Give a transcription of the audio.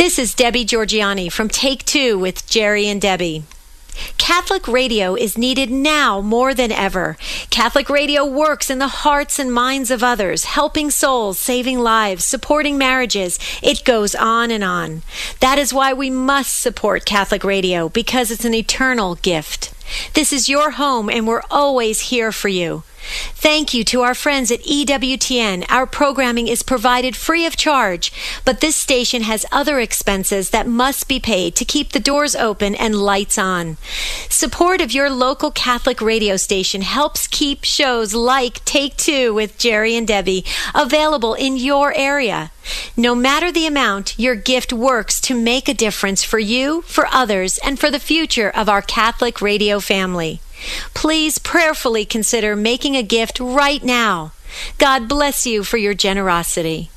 This is Debbie Georgiani from Take Two with Jerry and Debbie. Catholic radio is needed now more than ever. Catholic radio works in the hearts and minds of others, helping souls, saving lives, supporting marriages. It goes on and on. That is why we must support Catholic radio, because it's an eternal gift. This is your home, and we're always here for you. Thank you to our friends at EWTN. Our programming is provided free of charge, but this station has other expenses that must be paid to keep the doors open and lights on. Support of your local Catholic radio station helps keep shows like Take Two with Jerry and Debbie available in your area. No matter the amount, your gift works to make a difference for you, for others, and for the future of our Catholic radio family. Please prayerfully consider making a gift right now. God bless you for your generosity.